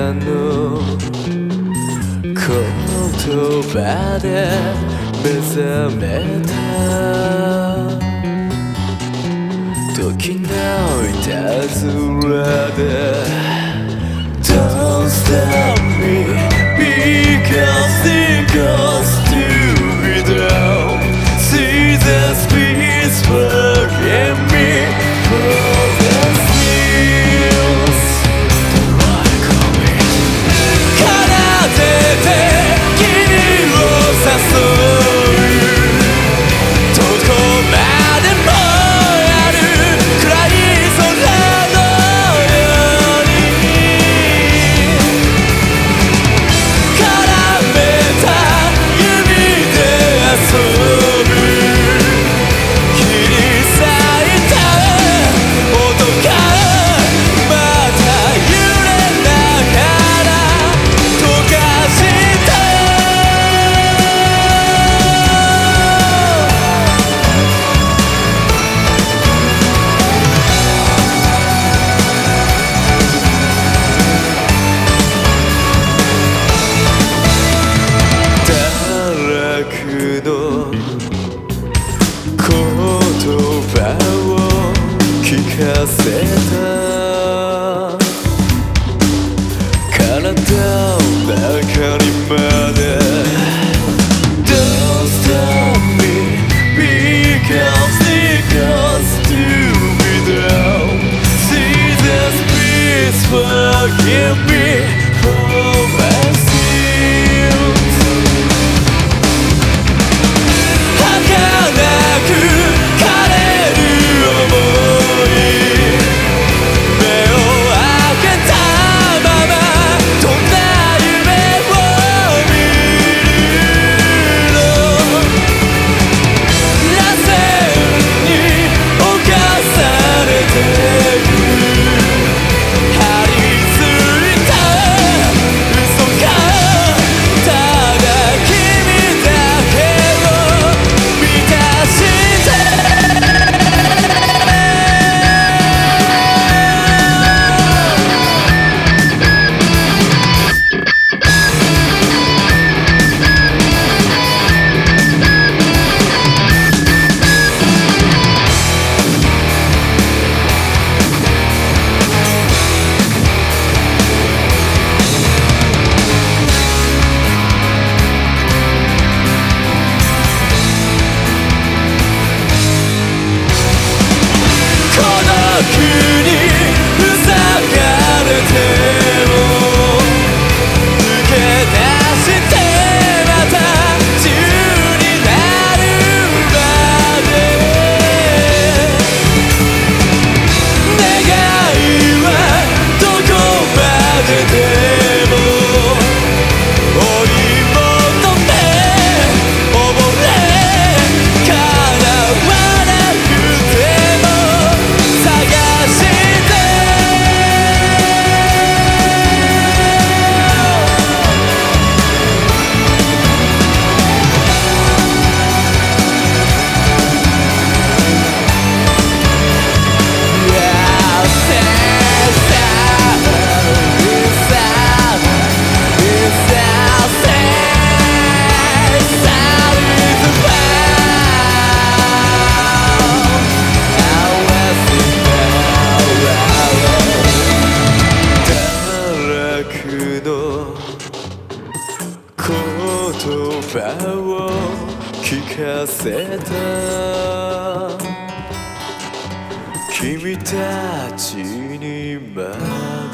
の言葉で目覚めた時のいたずらで Don't stop me because it goes to be down. See the speeds forgive me for the sins. The right coming. 奏でて君を誘うどこまでもある暗い空のように絡めた指で遊ぶ切り裂いた音がまた揺れながら溶かした堕落の言葉を聞かせた体の中にまで Don't stop me because it goes to be down. See the speeds forgive me for my sins. 儚く枯れる想い目を開けたままどんな夢を見るの螺旋に侵されてく張り付いた嘘がただ君だけを満たして孤独に塞がれても抜け出してまた自由になるまで願いはどこまででも追い求め溺れ叶わなくても探して言葉を聞かせた君たちにま